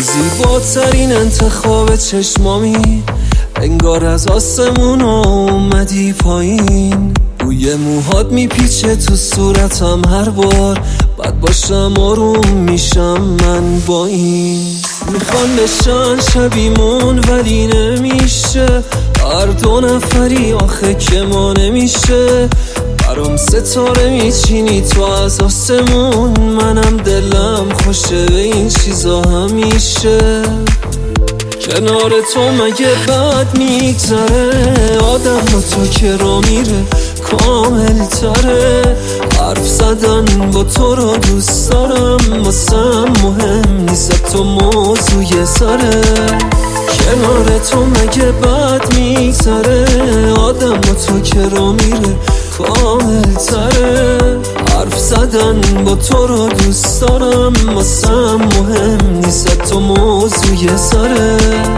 زیباترین انتخاب چشمامی، انگار از آسمون اومدی پایین. بوی موهات میپیچه تو صورتم هر بار، بد باشم آروم میشم من با این. میخوان بشن شبیمون ولی نمیشه، هر دو نفری آخه که ما نمیشه. برام ستاره میچینی تو از آسمون، منم دلم خوشه به این چیزا همیشه. کنار تو مگه بد میگذره، آدم با تو که را میره کامل تره. حرف زدن با تو رو دوست دارم، واسم مهم نیست تو موضوع سره. کنار تو مگه بد میگذره، آدم با تو که را میره کامل تره. حرف زدن با تو رو دوست دارم، واسم مهم نیست تو موضوع سره.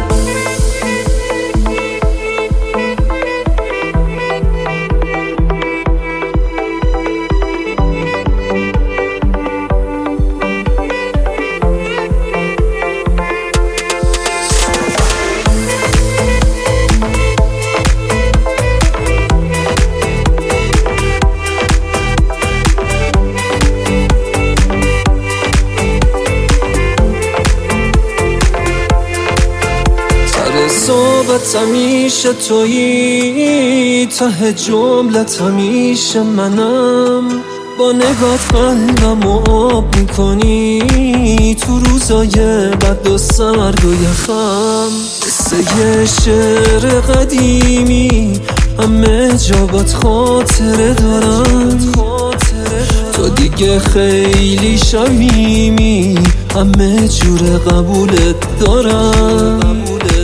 صحبت همیشه تویی، ته جملت همیشه منم. با نگات قلبم آب میکنی، تو روزای بد و سرد و یخم. مثل یه شعر قدیمی همه جا بات خاطره دارم. تو دیگه خیلی شمیمی، همه جور قبولت دارم.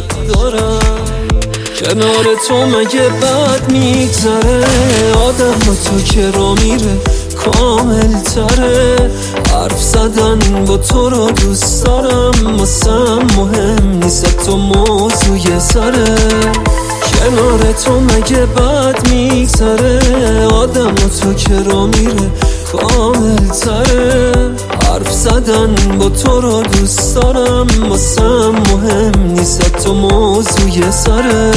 کنار تو مگه بد میگذره، آدم با تو که را میره کامل تره. حرف زدن با تو رو دوست دارم، واسم مهم نیست تو موضوع سره. کنار تو مگه بد میگذره، آدم با تو که را میره کامل تره. حرف زدن با تو رو دوست دارم، واسم مهم نیست تو موضوع سره.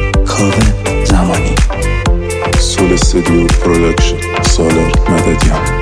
زمانی سول استودیو پروداکشن، سالار مددیان.